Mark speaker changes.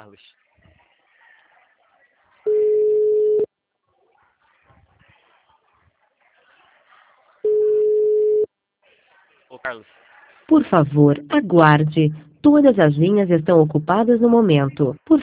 Speaker 1: Carlos. Ô, Carlos.
Speaker 2: Por favor, aguarde. Todas as linhas estão ocupadas no momento. Por